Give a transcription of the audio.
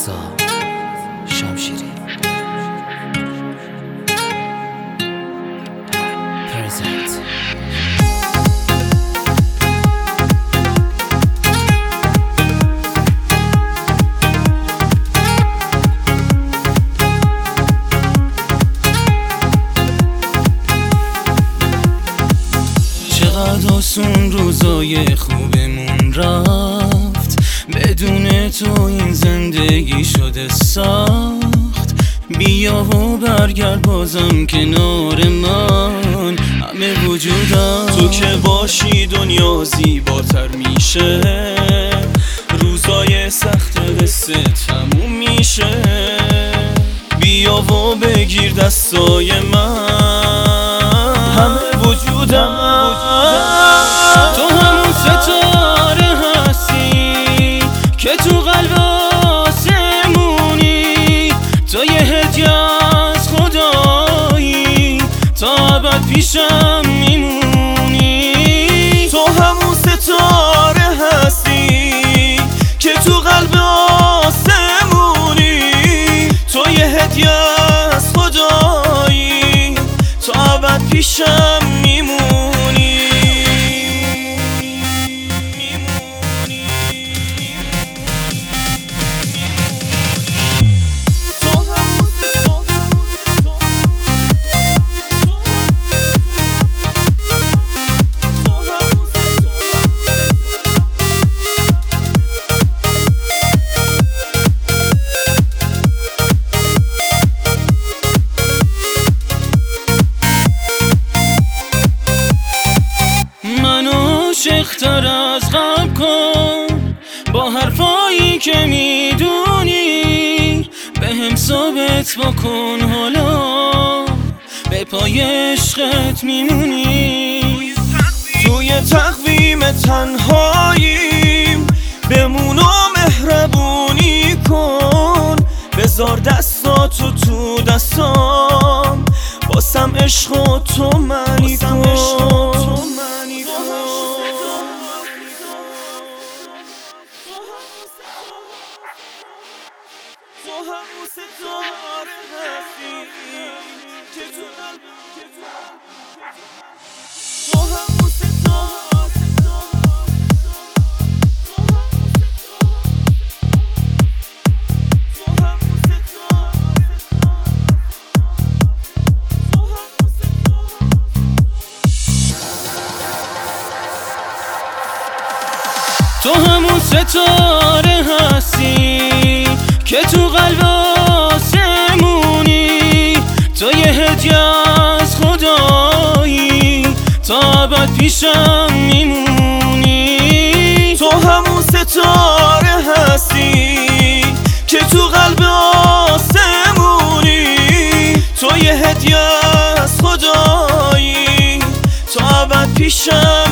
رضا شمشیری پرزنت. چقدر آسون روزای خوبمون رفت، بدون تو این زندگی شده سخت. بیا و برگرد بازم کنار من، همه وجودم تو که باشی دنیا زیباتر میشه. روزای سخت قصه تموم میشه. بیا و بگیر دستای من، همه وجودم تو همون ستاره هستی که تو قلب آسمونی. تو یه هدیه از خدایی، تا ابد پیشم میمونی. تو همون ستاره هستی که تو قلب آسمونی. تو یه هدیه از خدایی، تا ابد پیشم میمونی. عاشق‌تر از قبل کن، با حرفایی که میدونی بهم ثابت بکن. حالا به پای عشقت میمونی. توی تقویم تنهاییم بمون و مهربونی کن. بذار دستاتو تو دستام، باسم عشق تو منی کن. تو همون ستاره هستی که تو قلب، تو همون ستاره، تو همون ستاره هستی که تو قلب آسمونی. تو یه هدیه از خدایی، تا ابد پیشم میمونی. تو همون ستاره هستی که تو قلب آسمونی. تو یه هدیه از خدایی، تا ابد پیشم